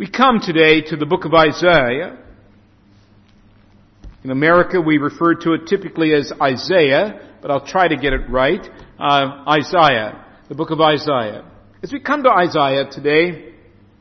We come today to the book of Isaiah. In America, we refer to it typically as Isaiah, but I'll try to get it right. Isaiah, the book of Isaiah. As we come to Isaiah today,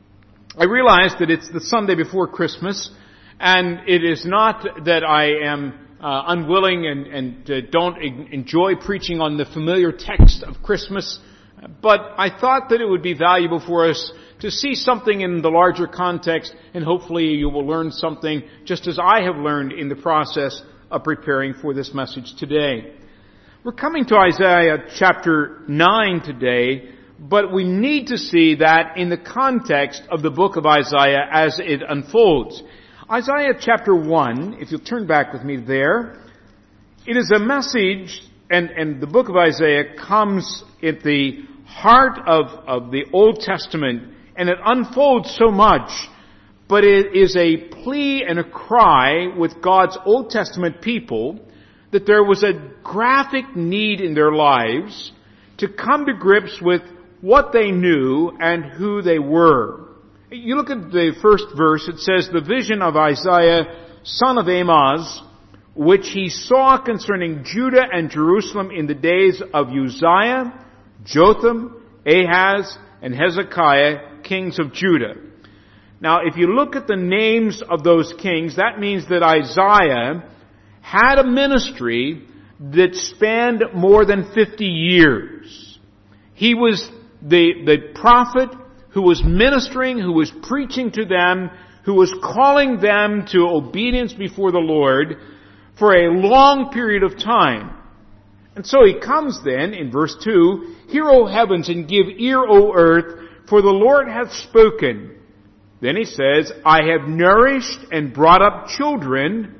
I realize that it's the Sunday before Christmas, and it is not that I am unwilling and don't enjoy preaching on the familiar text of Christmas, but I thought that it would be valuable for us to see something in the larger context, and hopefully you will learn something just as I have learned in the process of preparing for this message today. We're coming to Isaiah chapter 9 today, but we need to see that in the context of the book of Isaiah as it unfolds. Isaiah chapter 1, if you'll turn back with me there, it is a message, and the book of Isaiah comes at the heart of the Old Testament, and it unfolds so much, but it is a plea and a cry with God's Old Testament people that there was a graphic need in their lives to come to grips with what they knew and who they were. You look at the first verse, it says, "The vision of Isaiah, son of Amoz, which he saw concerning Judah and Jerusalem in the days of Uzziah, Jotham, Ahaz, and Hezekiah, kings of Judah." Now, if you look at the names of those kings, that means that Isaiah had a ministry that spanned more than 50 years. He was the prophet who was ministering, who was preaching to them, who was calling them to obedience before the Lord for a long period of time. And so he comes then, in verse 2, "Hear, O heavens, and give ear, O earth, for the Lord hath spoken." Then he says, "I have nourished and brought up children."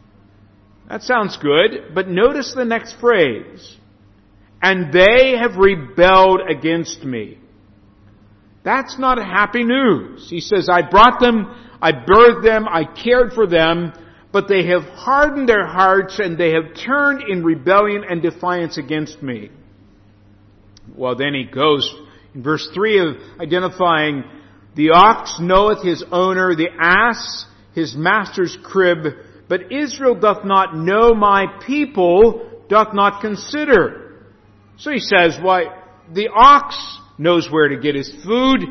That sounds good, but notice the next phrase. "And they have rebelled against me." That's not happy news. He says, "I brought them, I birthed them, I cared for them, but they have hardened their hearts and they have turned in rebellion and defiance against me." Well, then he goes in verse 3 of identifying, "The ox knoweth his owner, the ass his master's crib, but Israel doth not know, my people doth not consider." So he says, why, the ox knows where to get his food,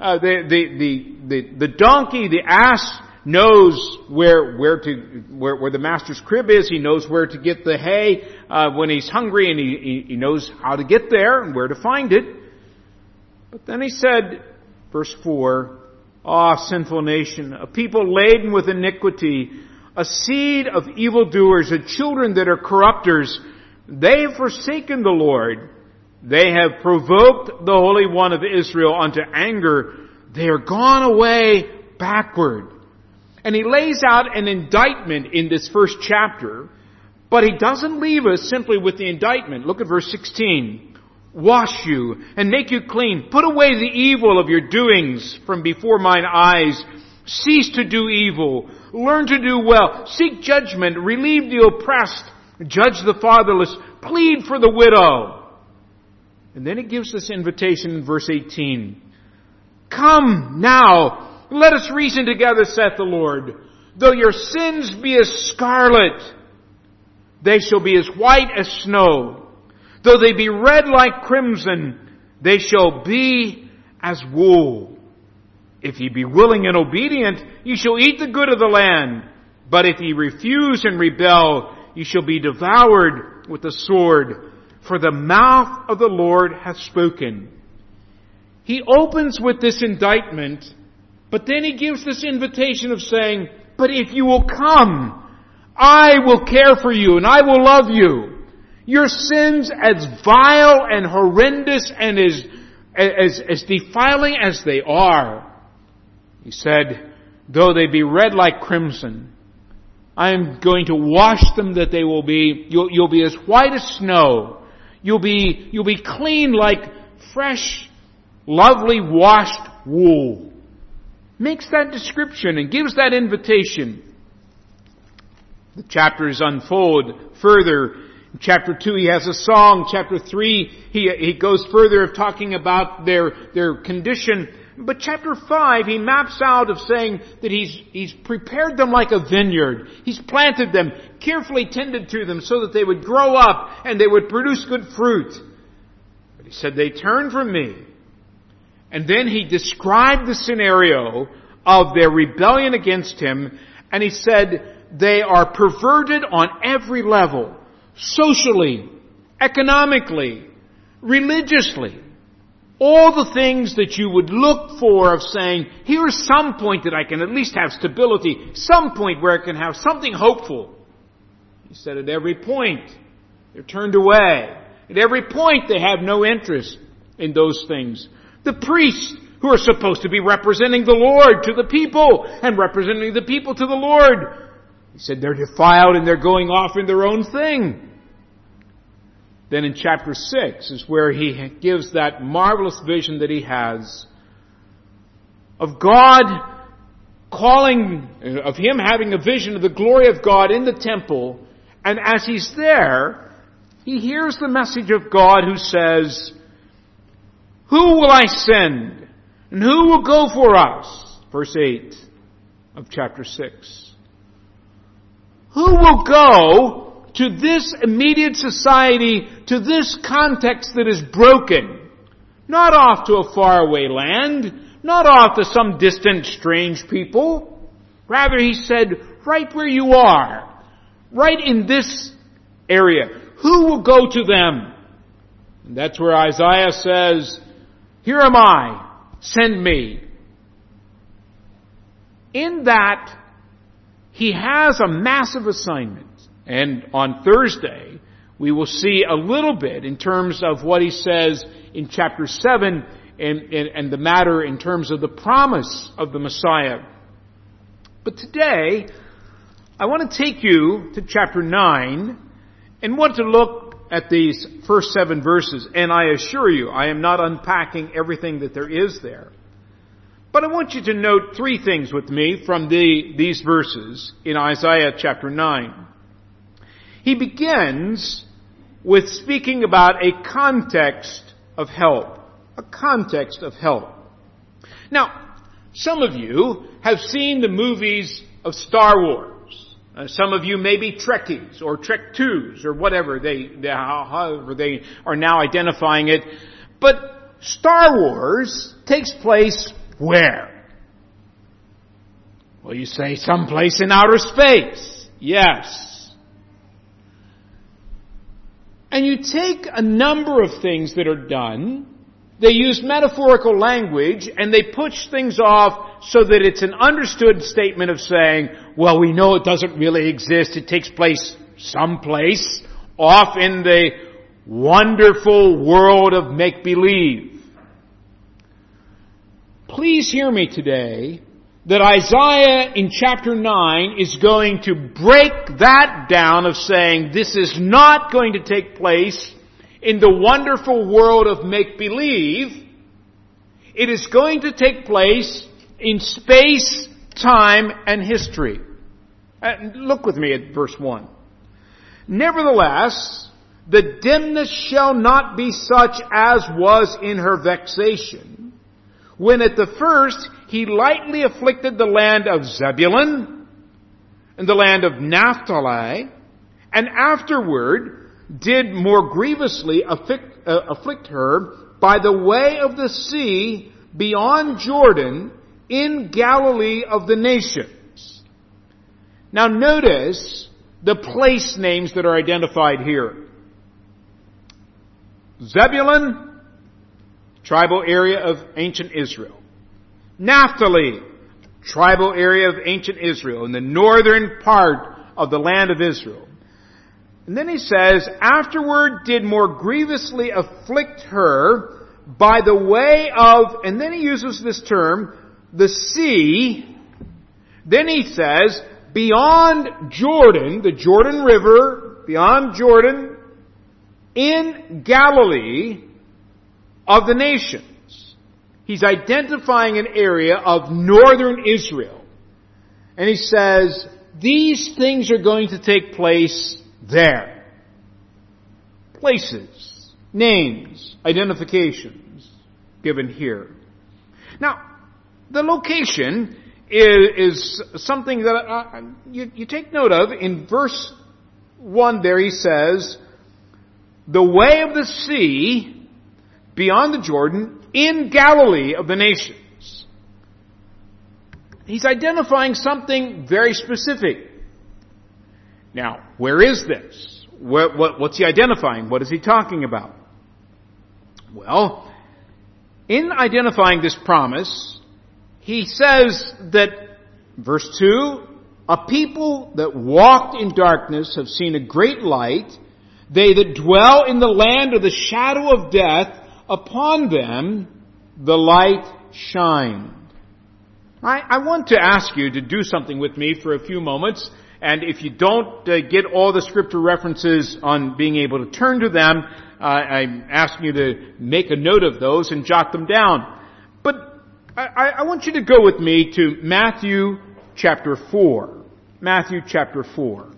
the donkey, the ass knows where the master's crib is. He knows where to get the hay when he's hungry, and he knows how to get there and where to find it. But then he said, verse 4, "Ah, sinful nation, a people laden with iniquity, a seed of evildoers, a children that are corrupters. They have forsaken the Lord. They have provoked the Holy One of Israel unto anger. They are gone away backward." And he lays out an indictment in this first chapter, but he doesn't leave us simply with the indictment. Look at verse 16. "Wash you and make you clean. Put away the evil of your doings from before mine eyes. Cease to do evil. Learn to do well. Seek judgment. Relieve the oppressed. Judge the fatherless. Plead for the widow." And then he gives this invitation in verse 18. "Come now, let us reason together, saith the Lord. Though your sins be as scarlet, they shall be as white as snow. Though they be red like crimson, they shall be as wool. If ye be willing and obedient, ye shall eat the good of the land. But if ye refuse and rebel, ye shall be devoured with the sword. For the mouth of the Lord hath spoken." He opens with this indictment, but then he gives this invitation of saying, "But if you will come, I will care for you and I will love you. Your sins, as vile and horrendous and as defiling as they are," he said, "though they be red like crimson, I am going to wash them that they will be, you'll be as white as snow. You'll be clean like fresh, lovely washed wool." Makes that description and gives that invitation. The chapters unfold further. In chapter 2 he has a song. Chapter 3 he goes further of talking about their condition But chapter 5, he maps out of saying that he's prepared them like a vineyard. He's planted them, carefully tended to them so that they would grow up and they would produce good fruit. But he said, they turned from me. And then he described the scenario of their rebellion against him, and he said, they are perverted on every level. Socially, economically, religiously. All the things that you would look for of saying, here's some point that I can at least have stability, some point where I can have something hopeful. He said at every point, they're turned away. At every point, they have no interest in those things. The priests, who are supposed to be representing the Lord to the people, and representing the people to the Lord, he said they're defiled and they're going off in their own thing. Then in chapter 6 is where he gives that marvelous vision that he has of God calling, of him having a vision of the glory of God in the temple. And as he's there, he hears the message of God who says, who will I send? And who will go for us? Verse 8 of chapter 6. Who will go to this immediate society, to this context that is broken? Not off to a faraway land, not off to some distant strange people. Rather, he said, right where you are, right in this area. Who will go to them? And that's where Isaiah says, here am I, send me. In that, he has a massive assignment. And on Thursday, we will see a little bit in terms of what he says in chapter 7 and the matter in terms of the promise of the Messiah. But today, I want to take you to chapter 9 and want to look at these first 7 verses. And I assure you, I am not unpacking everything that there is there. But I want you to note 3 things with me from these verses in Isaiah chapter 9. He begins with speaking about a context of help. A context of help. Now, some of you have seen the movies of Star Wars. Some of you may be Trekkies or Trek 2s or whatever however they are now identifying it. But Star Wars takes place where? Well, you say someplace in outer space. Yes. And you take a number of things that are done, they use metaphorical language, and they push things off so that it's an understood statement of saying, well, we know it doesn't really exist, it takes place someplace off in the wonderful world of make-believe. Please hear me today that Isaiah in chapter 9 is going to break that down of saying this is not going to take place in the wonderful world of make-believe. It is going to take place in space, time, and history. Look with me at verse 1. Nevertheless, the dimness shall not be such as was in her vexation, when at the first he lightly afflicted the land of Zebulun and the land of Naphtali, and afterward did more grievously afflict her by the way of the sea beyond Jordan in Galilee of the nations. Now notice the place names that are identified here. Zebulun, tribal area of ancient Israel. Naphtali, tribal area of ancient Israel, in the northern part of the land of Israel. And then he says, afterward did more grievously afflict her by the way of, and then he uses this term, the sea. Then he says, beyond Jordan, the Jordan River, beyond Jordan, in Galilee of the nations. He's identifying an area of northern Israel. And he says, these things are going to take place there. Places, names, identifications given here. Now, The location is something that you take note of. In verse 1 there he says, the way of the sea beyond the Jordan in Galilee of the nations. He's identifying something very specific. Now, where is this? What's he identifying? What is he talking about? Well, in identifying this promise, he says that, verse 2, a people that walked in darkness have seen a great light. They that dwell in the land of the shadow of death, upon them the light shined. I want to ask you to do something with me for a few moments. And if you don't get all the scripture references on being able to turn to them, I'm asking you to make a note of those and jot them down. But I want you to go with me to Matthew chapter 4. Matthew chapter 4.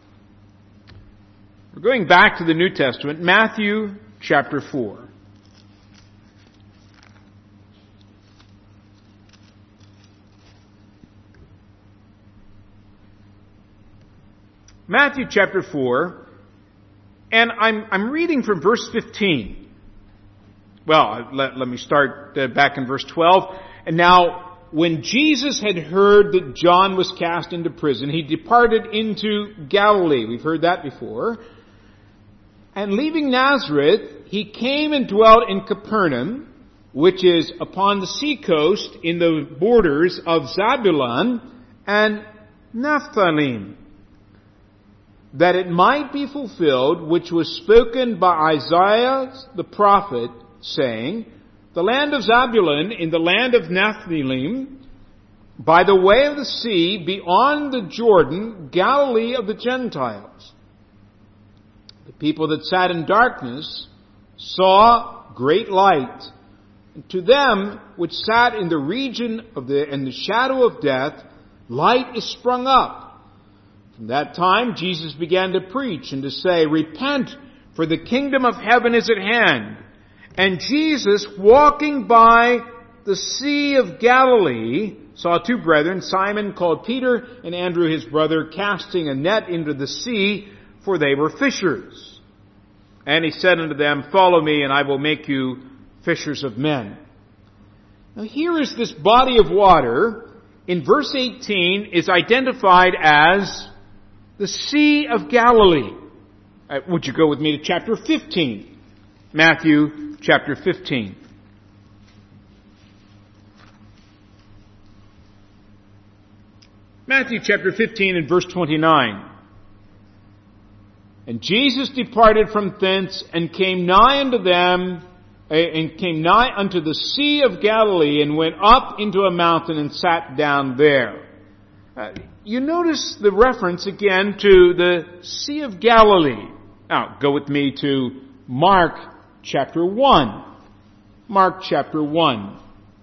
We're going back to the New Testament. Matthew chapter 4. Matthew chapter 4, and I'm reading from verse 15. Well, let me start back in verse 12. And now, when Jesus had heard that John was cast into prison, he departed into Galilee. We've heard that before. And leaving Nazareth, he came and dwelt in Capernaum, which is upon the seacoast in the borders of Zabulon and Naphtali, that it might be fulfilled which was spoken by Isaiah the prophet, saying, the land of Zabulon in the land of Naphtali, by the way of the sea, beyond the Jordan, Galilee of the Gentiles. The people that sat in darkness saw great light. And to them which sat in the region in the shadow of death, light is sprung up. From that time, Jesus began to preach and to say, repent, for the kingdom of heaven is at hand. And Jesus, walking by the Sea of Galilee, saw two brethren, Simon called Peter, and Andrew his brother, casting a net into the sea, for they were fishers. And he said unto them, follow me, and I will make you fishers of men. Now here is this body of water, in verse 18, is identified as the Sea of Galilee. Would you go with me to chapter 15? Matthew chapter 15. Matthew chapter 15 and verse 29. And Jesus departed from thence and came nigh unto them, and came nigh unto the Sea of Galilee, and went up into a mountain and sat down there. You notice the reference again to the Sea of Galilee. Now, go with me to Mark chapter 1. Mark chapter 1.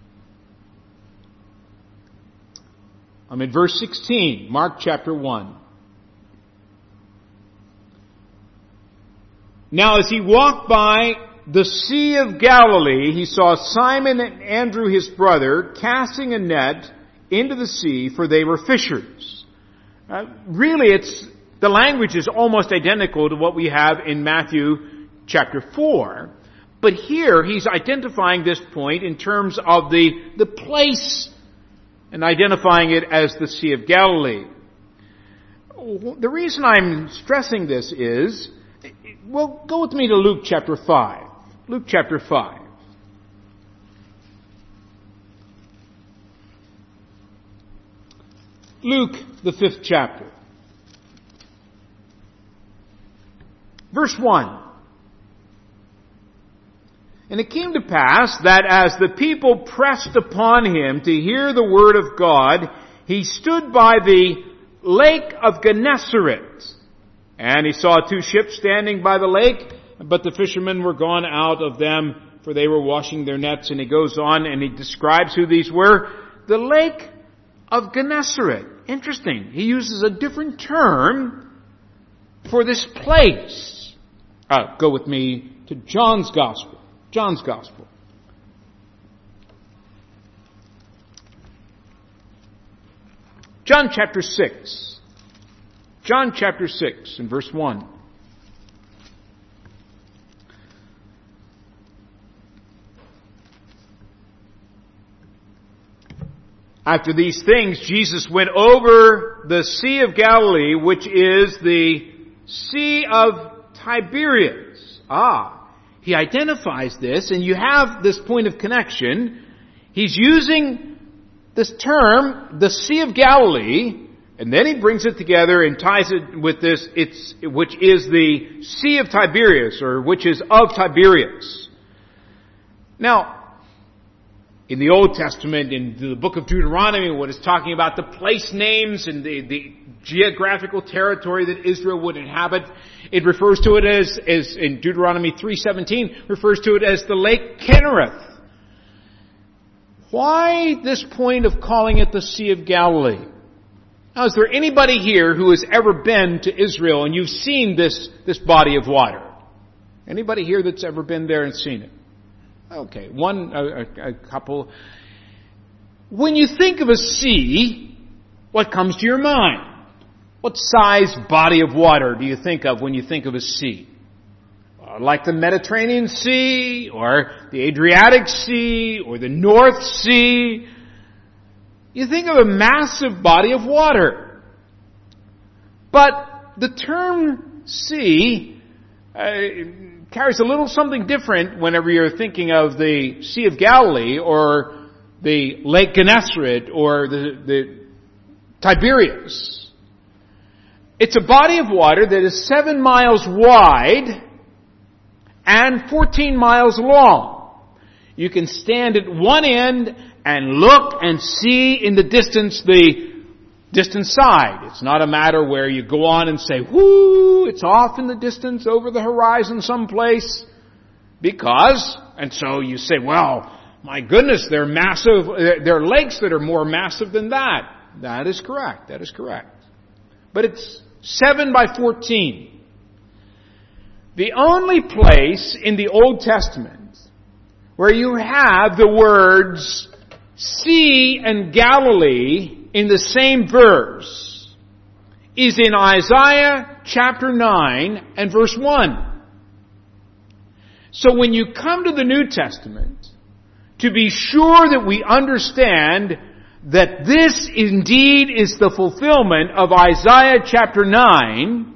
I'm in verse 16. Mark chapter 1. Now, as he walked by the Sea of Galilee, he saw Simon and Andrew his brother casting a net into the sea, for they were fishers. Really, the language is almost identical to what we have in Matthew chapter 4. But here, he's identifying this point in terms of the place and identifying it as the Sea of Galilee. The reason I'm stressing this is, well, go with me to Luke chapter 5. Luke chapter 5. Luke, the 5th chapter. Verse 1. And it came to pass that as the people pressed upon him to hear the word of God, he stood by the lake of Gennesaret. And he saw two ships standing by the lake, but the fishermen were gone out of them, for they were washing their nets. And he goes on and he describes who these were. The lake of Gennesaret. Interesting. He uses a different term for this place. Go with me to John's Gospel. John's Gospel. John chapter 6. John chapter 6 and verse 1. After these things, Jesus went over the Sea of Galilee, which is the Sea of Tiberias. He identifies this, and you have this point of connection. He's using this term, the Sea of Galilee, and then he brings it together and ties it with this, which is the Sea of Tiberias, or which is of Tiberias. Now, in the Old Testament, in the book of Deuteronomy, what is talking about the place names and the geographical territory that Israel would inhabit, it refers to it as in Deuteronomy 3:17, refers to it as the Lake Kinnereth. Why this point of calling it the Sea of Galilee? Now, is there anybody here who has ever been to Israel and you've seen this body of water? Anybody here that's ever been there and seen it? Okay, a couple. When you think of a sea, what comes to your mind? What size body of water do you think of when you think of a sea? Like the Mediterranean Sea, or the Adriatic Sea, or the North Sea. You think of a massive body of water. But the term sea carries a little something different whenever you're thinking of the Sea of Galilee or the Lake Gennesaret or the Tiberias. It's a body of water that is 7 miles wide and 14 miles long. You can stand at one end and look and see in the distance side. It's not a matter where you go on and say, whoo, it's off in the distance over the horizon someplace. And so you say, well, my goodness, they're massive. There are lakes that are more massive than that. That is correct. But it's 7 by 14. The only place in the Old Testament where you have the words sea and Galilee in the same verse is in Isaiah chapter 9 and verse 1. So when you come to the New Testament, to be sure that we understand that this indeed is the fulfillment of Isaiah chapter 9,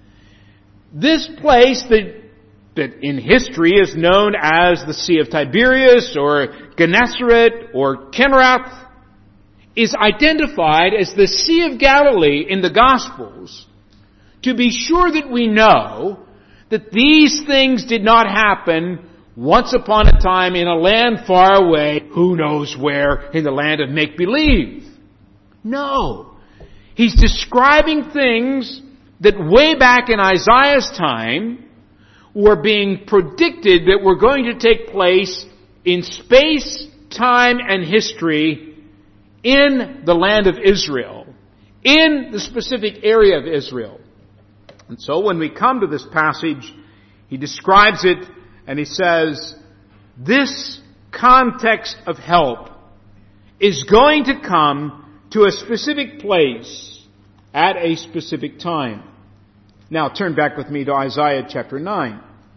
this place that in history is known as the Sea of Tiberias or Gennesaret or Kinnereth is identified as the Sea of Galilee in the Gospels, to be sure that we know that these things did not happen once upon a time in a land far away, who knows where, in the land of make-believe. No. He's describing things that way back in Isaiah's time were being predicted that were going to take place in space, time, and history in the land of Israel, in the specific area of Israel. And so when we come to this passage, he describes it and he says, this context of help is going to come to a specific place at a specific time. Now turn back with me to Isaiah chapter 9.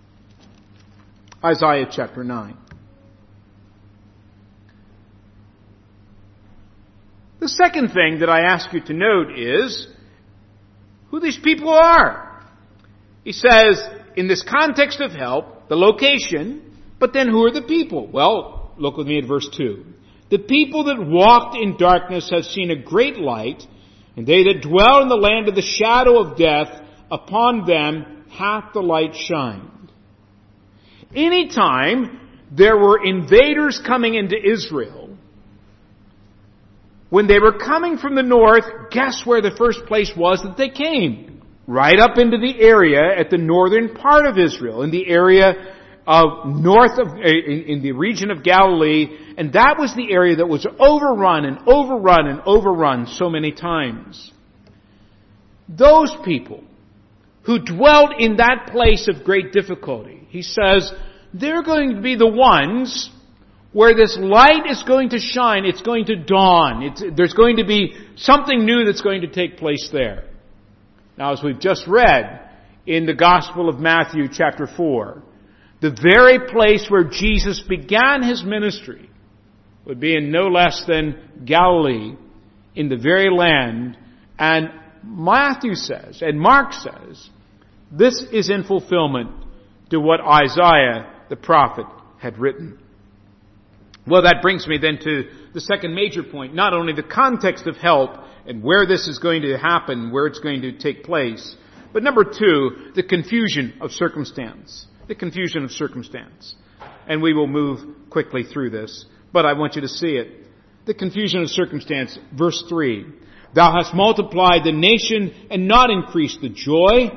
Isaiah chapter 9. The second thing that I ask you to note is who these people are. He says, in this context of help, the location, but then who are the people? Well, look with me at verse 2. The people that walked in darkness have seen a great light, and they that dwell in the land of the shadow of death, upon them hath the light shined. Anytime there were invaders coming into Israel, when they were coming from the north, guess where the first place was that they came? Right up into the area at the northern part of Israel, in the area of in the region of Galilee, and that was the area that was overrun so many times. Those people who dwelt in that place of great difficulty, he says, they're going to be the ones where this light is going to shine. It's going to dawn. There's going to be something new that's going to take place there. Now, as we've just read in the Gospel of Matthew chapter 4, the very place where Jesus began His ministry would be in no less than Galilee, in the very land. And Matthew says, and Mark says, this is in fulfillment to what Isaiah the prophet had written. Well, that brings me then to the second major point. Not only the context of help and where this is going to happen, where it's going to take place, but number two, the confusion of circumstance. The confusion of circumstance. And we will move quickly through this, but I want you to see it. The confusion of circumstance, verse 3. Thou hast multiplied the nation and not increased the joy.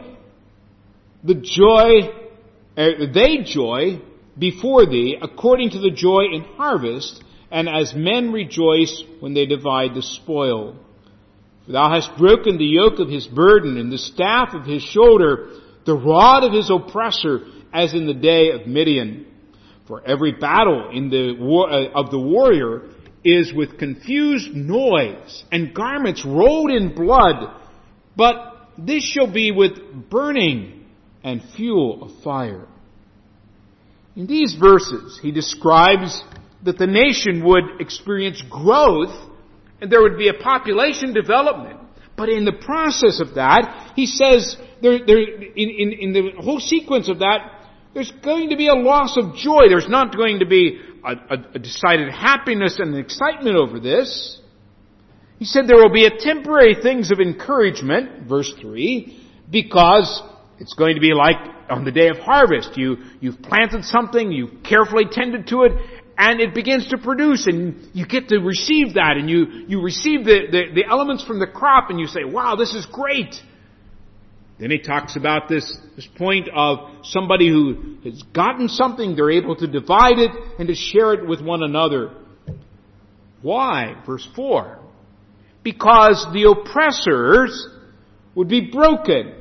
They joy before thee according to the joy in harvest, and as men rejoice when they divide the spoil. For thou hast broken the yoke of his burden and the staff of his shoulder, the rod of his oppressor, as in the day of Midian. For every battle of the warrior is with confused noise and garments rolled in blood, but this shall be with burning and fuel of fire. In these verses, he describes that the nation would experience growth and there would be a population development. But in the process of that, he says, in the whole sequence of that, there's going to be a loss of joy. There's not going to be a decided happiness and excitement over this. He said there will be a temporary things of encouragement, verse 3, because it's going to be like on the day of harvest. You've planted something, you've carefully tended to it, and it begins to produce, and you get to receive that, and you receive the elements from the crop, and you say, wow, this is great. Then he talks about this point of somebody who has gotten something, they're able to divide it and to share it with one another. Why? Verse 4. Because the oppressors would be broken.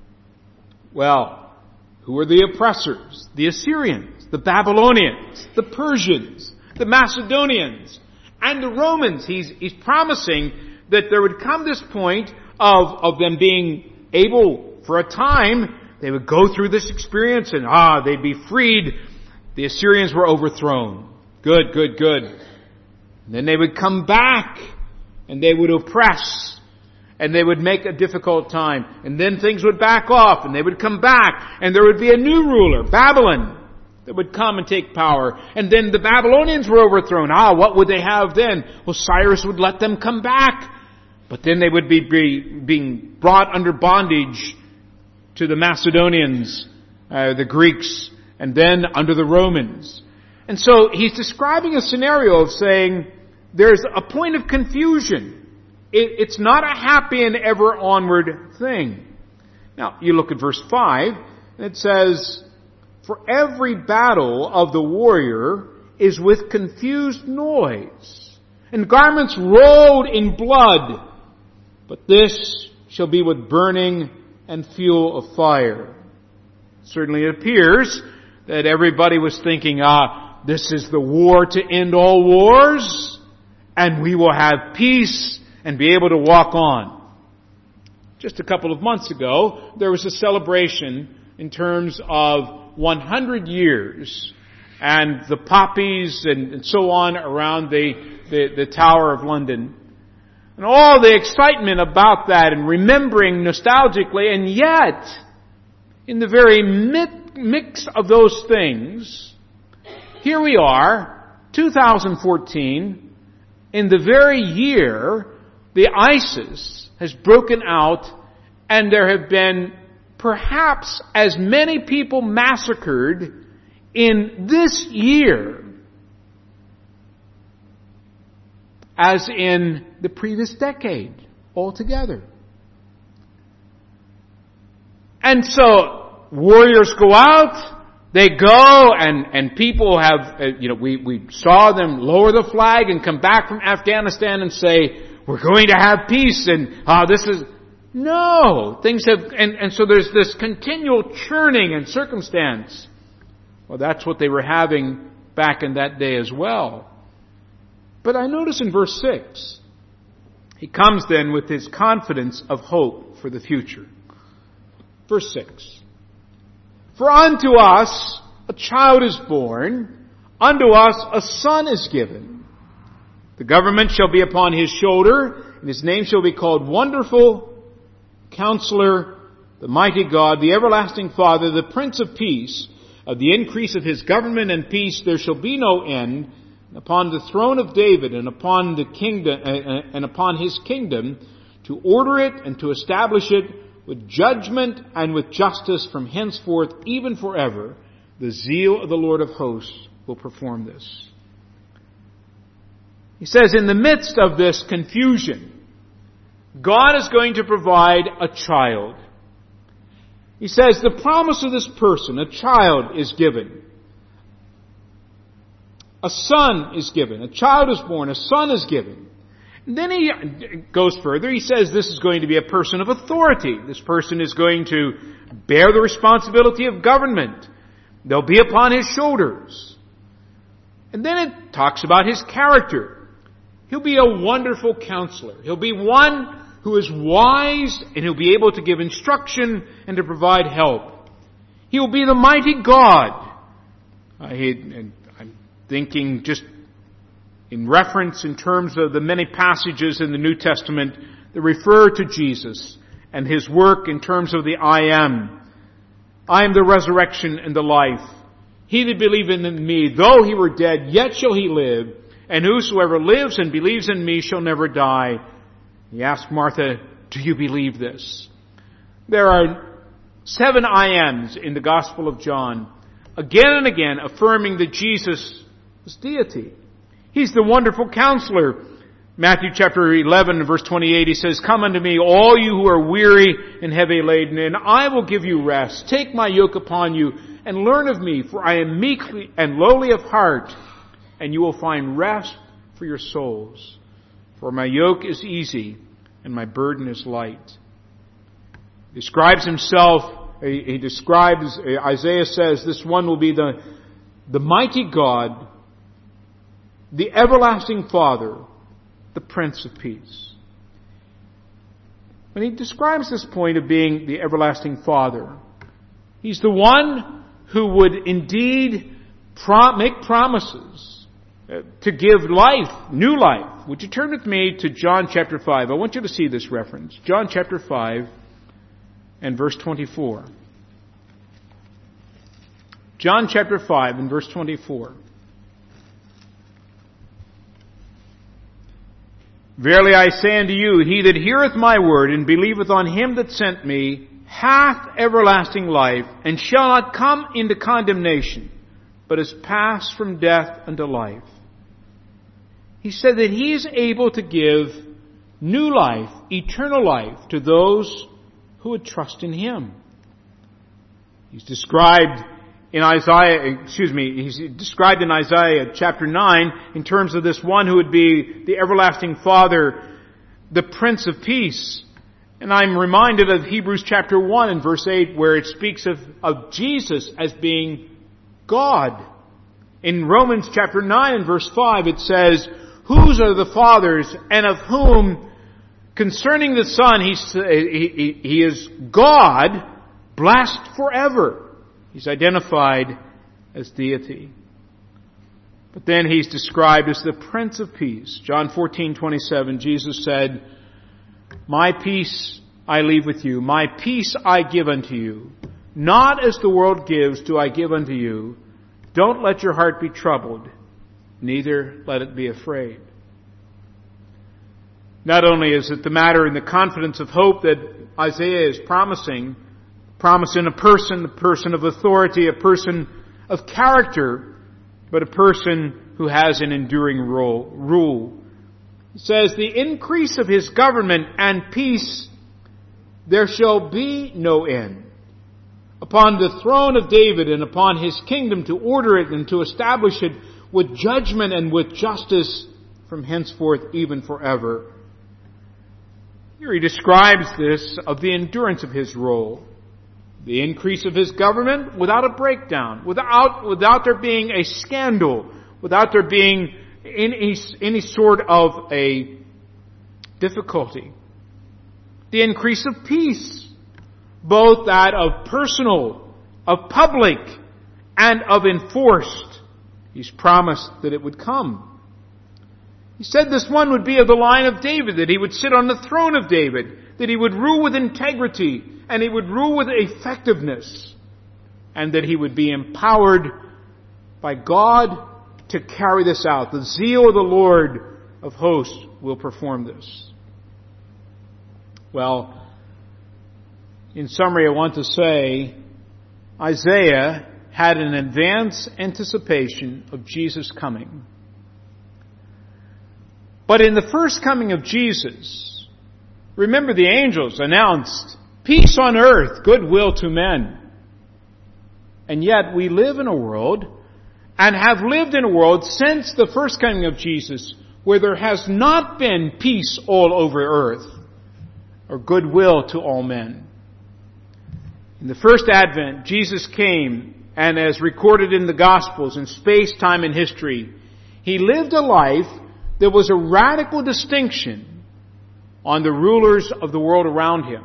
Well, who are the oppressors? The Assyrians, the Babylonians, the Persians, the Macedonians, and the Romans. He's promising that there would come this point of them being able, for a time, they would go through this experience and they'd be freed. The Assyrians were overthrown. Good. And then they would come back and they would oppress and they would make a difficult time. And then things would back off and they would come back and there would be a new ruler, Babylon, that would come and take power. And then the Babylonians were overthrown. What would they have then? Well, Cyrus would let them come back. But then they would be being brought under bondage to the Macedonians, the Greeks, and then under the Romans. And so he's describing a scenario of saying there's a point of confusion. It's not a happy and ever onward thing. Now, you look at verse 5, and it says, for every battle of the warrior is with confused noise, and garments rolled in blood, but this shall be with burning and fuel of fire. Certainly it appears that everybody was thinking, this is the war to end all wars, and we will have peace and be able to walk on. Just a couple of months ago, there was a celebration in terms of 100 years, and the poppies and so on around the Tower of London. And all the excitement about that and remembering nostalgically, and yet, in the very mix of those things, here we are, 2014, in the very year the ISIS has broken out, and there have been perhaps as many people massacred in this year as in the previous decade altogether. And so warriors go out, they go, and people have, we saw them lower the flag and come back from Afghanistan and say, we're going to have peace, and this is, no, things have, and so there's this continual churning and circumstance. Well, that's what they were having back in that day as well. But I notice in verse 6, he comes then with his confidence of hope for the future. Verse 6. For unto us a child is born, unto us a son is given. The government shall be upon his shoulder, and his name shall be called Wonderful, Counselor, the Mighty God, the Everlasting Father, the Prince of Peace. Of the increase of his government and peace there shall be no end, upon the throne of David and upon the kingdom and upon his kingdom, to order it and to establish it with judgment and with justice from henceforth even forever. The zeal of the Lord of hosts will perform this. He says, in the midst of this confusion, God is going to provide a child. He says the promise of this person, a child is given. A son is given. A child is born. A son is given. And then he goes further. He says this is going to be a person of authority. This person is going to bear the responsibility of government. They'll be upon his shoulders. And then it talks about his character. He'll be a wonderful counselor. He'll be one who is wise, and he'll be able to give instruction and to provide help. He will be the mighty God. I'm thinking just in reference in terms of the many passages in the New Testament that refer to Jesus and his work in terms of the I am. I am the resurrection and the life. He that believeth in me, though he were dead, yet shall he live. And whosoever lives and believes in me shall never die. He asked Martha, do you believe this? There are 7 I ams in the Gospel of John, again and again affirming that Jesus was deity. He's the wonderful counselor. Matthew chapter 11 verse 28, he says, come unto me, all you who are weary and heavy laden, and I will give you rest. Take my yoke upon you and learn of me, for I am meek and lowly of heart, and you will find rest for your souls. For my yoke is easy and my burden is light. He describes himself, Isaiah says, this one will be the mighty God, the everlasting Father, the Prince of Peace. When he describes this point of being the everlasting Father, he's the one who would indeed make promises to give life, new life. Would you turn with me to John chapter 5? I want you to see this reference. John chapter 5 and verse 24. John chapter 5 and verse 24. Verily I say unto you, he that heareth my word and believeth on him that sent me hath everlasting life, and shall not come into condemnation, but is passed from death unto life. He said that he is able to give new life, eternal life, to those who would trust in him. He's described in Isaiah chapter 9 in terms of this one who would be the everlasting Father, the Prince of Peace. And I'm reminded of Hebrews chapter 1 and verse 8 where it speaks of Jesus as being God. In Romans chapter 9 and verse 5 it says, whose are the fathers, and of whom concerning the Son he is God, blessed forever. He's identified as deity. But then he's described as the Prince of Peace. John 14:27, Jesus said, my peace I leave with you, my peace I give unto you. Not as the world gives do I give unto you. Don't let your heart be troubled, neither let it be afraid. Not only is it the matter in the confidence of hope that Isaiah is promising in a person of authority, a person of character, but a person who has an enduring rule. It says, the increase of his government and peace, there shall be no end. Upon the throne of David and upon his kingdom, to order it and to establish it with judgment and with justice from henceforth even forever. Here he describes this of the endurance of his role. The increase of his government without a breakdown, without there being a scandal, without there being any sort of a difficulty. The increase of peace, both that of personal, of public, and of enforced. He's promised that it would come. He said this one would be of the line of David, that he would sit on the throne of David, that he would rule with integrity, and he would rule with effectiveness, and that he would be empowered by God to carry this out. The zeal of the Lord of hosts will perform this. Well, in summary, I want to say Isaiah had an advance anticipation of Jesus coming. But in the first coming of Jesus, remember the angels announced peace on earth, goodwill to men. And yet we live in a world, and have lived in a world since the first coming of Jesus, where there has not been peace all over earth, or goodwill to all men. In the first advent, Jesus came, and as recorded in the Gospels, in space, time, and history, He lived a life that was a radical distinction on the rulers of the world around Him.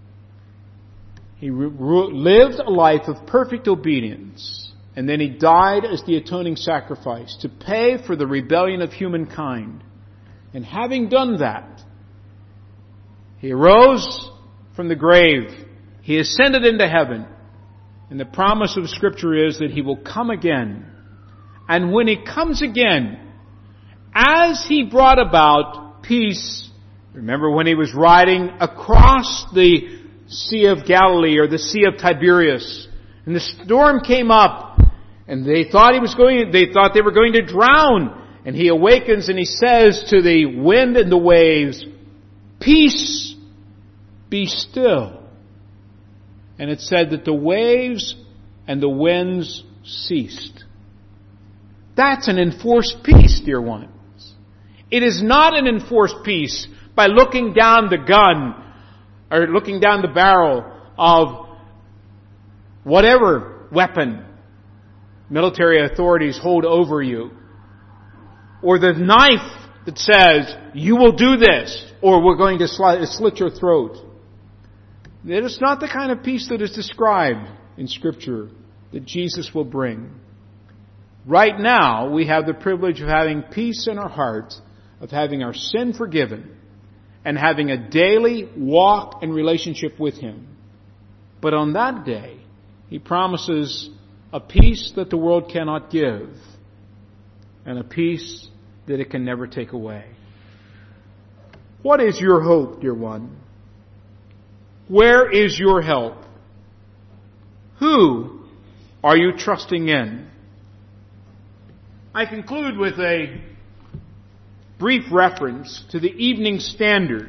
He lived a life of perfect obedience, and then He died as the atoning sacrifice to pay for the rebellion of humankind. And having done that, He arose from the grave. He ascended into heaven. And the promise of Scripture is that He will come again. And when He comes again, as He brought about peace, remember when He was riding across the Sea of Galilee, or the Sea of Tiberias, and the storm came up, and they thought they were going to drown. And He awakens and He says to the wind and the waves, "Peace, be still." And it said that the waves and the winds ceased. That's an enforced peace, dear ones. It is not an enforced peace by looking down the gun or looking down the barrel of whatever weapon military authorities hold over you, or the knife that says, "You will do this, or we're going to slit your throat." It is not the kind of peace that is described in Scripture that Jesus will bring. Right now, we have the privilege of having peace in our hearts, of having our sin forgiven, and having a daily walk and relationship with Him. But on that day, He promises a peace that the world cannot give, and a peace that it can never take away. What is your hope, dear one? Where is your help? Who are you trusting in? I conclude with a brief reference to the Evening Standard,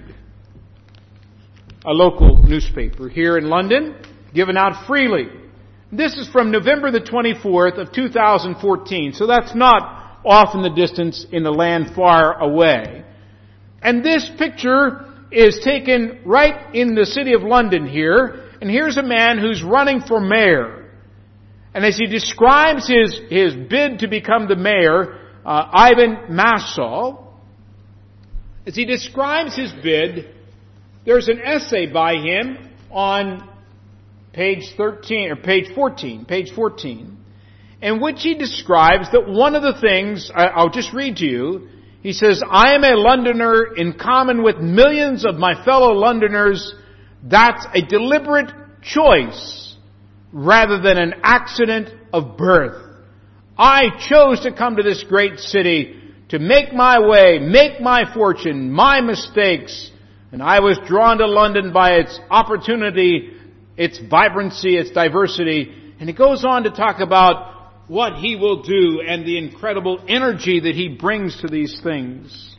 a local newspaper here in London, given out freely. This is from November the 24th of 2014, so that's not off in the distance in the land far away. And this picture is taken right in the city of London here, and here's a man who's running for mayor. And as he describes his bid to become the mayor, Ivan Massol, as he describes his bid, there's an essay by him on page 14, in which he describes that one of the things, I'll just read to you, he says, "I am a Londoner in common with millions of my fellow Londoners. That's a deliberate choice rather than an accident of birth. I chose to come to this great city to make my way, make my fortune, my mistakes, and I was drawn to London by its opportunity, its vibrancy, its diversity." And he goes on to talk about what he will do and the incredible energy that he brings to these things.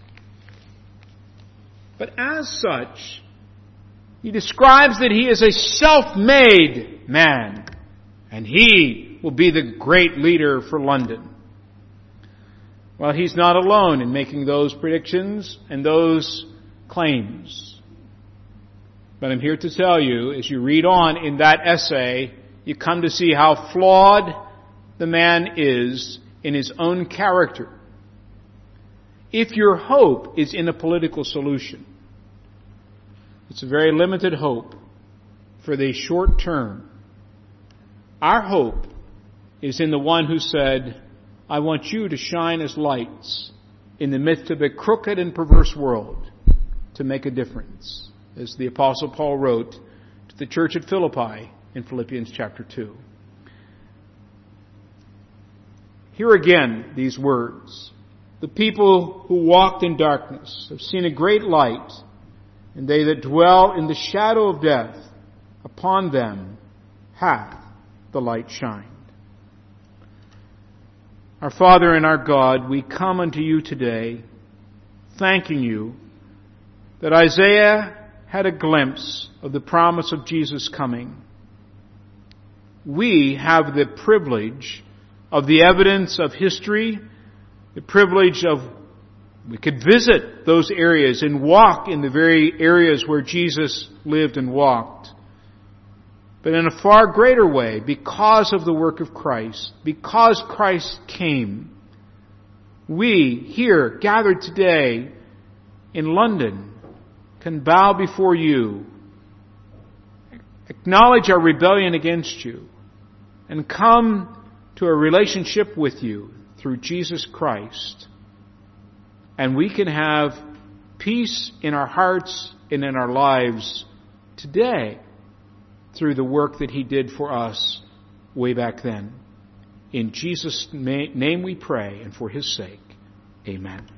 But as such, he describes that he is a self-made man, and he will be the great leader for London. Well, he's not alone in making those predictions and those claims. But I'm here to tell you, as you read on in that essay, you come to see how flawed the man is in his own character. If your hope is in a political solution, it's a very limited hope for the short term. Our hope is in the one who said, I want you to shine as lights in the midst of a crooked and perverse world to make a difference, as the Apostle Paul wrote to the church at Philippi in Philippians chapter 2. Hear again these words. The people who walked in darkness have seen a great light, and they that dwell in the shadow of death, upon them hath the light shined. Our Father and our God, we come unto you today, thanking you that Isaiah had a glimpse of the promise of Jesus coming. We have the privilege of the evidence of history, the privilege of we could visit those areas and walk in the very areas where Jesus lived and walked. But in a far greater way, because of the work of Christ, because Christ came, we here gathered today in London can bow before you, acknowledge our rebellion against you, and come to a relationship with you through Jesus Christ. And we can have peace in our hearts and in our lives today through the work that He did for us way back then. In Jesus' name we pray, and for His sake, amen.